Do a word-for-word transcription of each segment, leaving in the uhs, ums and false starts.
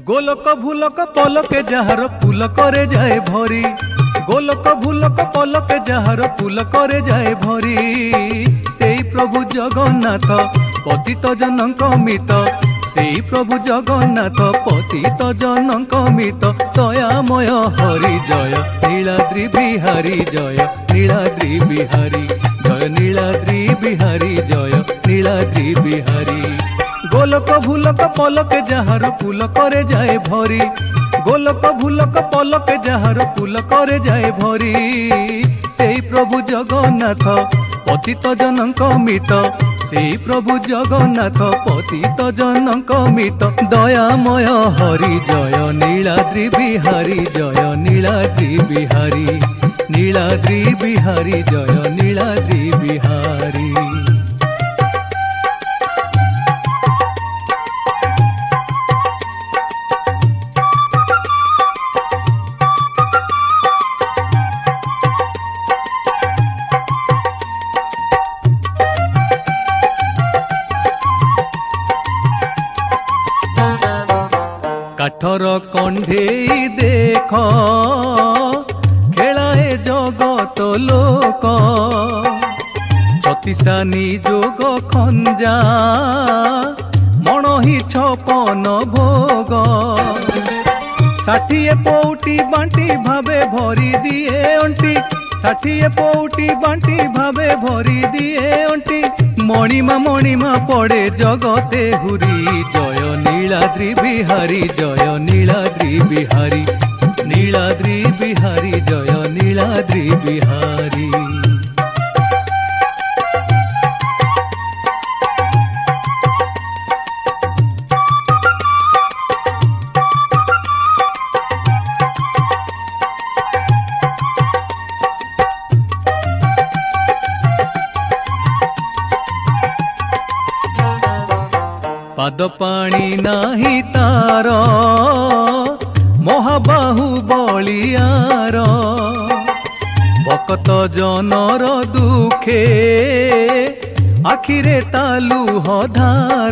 गोलक भूलक पलके जहार पुल करे जाए भरी, गोलक भूलक पलके जहार पुल करे जाए भरी, सेई प्रभु जगन्नाथ पतित जनक मित, सेई प्रभु जगन्नाथ पतित जनक मित, दयामय हरि जय नीलाद्रि बिहारी जय नीलाद्रि बिहारी जय नीलाद्रि बिहारी जय नीलाद्रि बिहारी। गोलक भूलक पलक जहार पुल करे जाए भरी, गोलक भूलक पलक जहार पुल करे जाए भरी, सेई प्रभु जगन्नाथ पतित जनक मित, सेई प्रभु जगन्नाथ पतित जनक मित, दयामय हरि जय नीलाद्रि बिहारी जय नीलाद्रि बिहारी नीलाद्रि बिहारी जय नीलाद्रि बिहारी। काठर कंढेई देख खेलाए जगत लोक, छत्तीसानी जोग खंजा मणहि छपन भोग, षाठिए पौटी बांटी भावे भरी दिए अंटी, षाठिए पौटी बांटी भावे भरी दिए अंटी, मणिमा मणिमा पड़े जगते हुरी जय नीलाद्रि बिहारी जय नीलाद्रि बिहारी नीलाद्रि बिहारी जय नीलाद्रि बिहारी। पाद पाणी नाही तार महाबाहु बलियार, भक्त जनर दुखे आखिरे तालुह धार,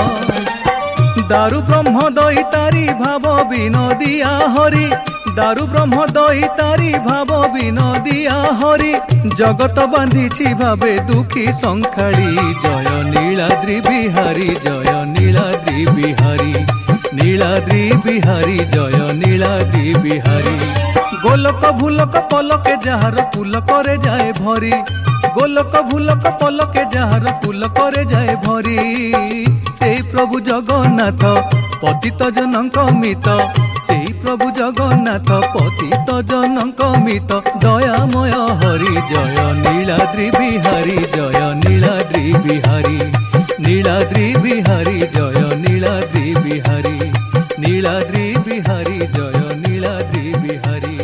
दारु ब्रह्म दई तारी भाव विनोदिया हरि, दारु ब्रह्म दई तारी भाव विनोदिया हरि, जगत बांधिछि भावे दुखी संखाड़ी जय नीलाद्रि बिहारी जय नीलाद्रि बिहारी नीलाद्रि बिहारी जय नीलाद्रि बिहारी। गोलक भूलक पलके जहार पुल करे जाए भरी, गोलक भूलक पलके जहार पुल करे जाए भरी, सेई प्रभु जगन्नाथ पतित जनक मित, सेई प्रभु जगन्नाथ पतित जनक मित, दयामय हरि जय नीलाद्रि बिहारी जय नीलाद्रि बिहारी नीलाद्रि बिहारी जय नीलाद्रि बिहारी नीलाद्रि बिहारी जय नीलाद्रि बिहारी।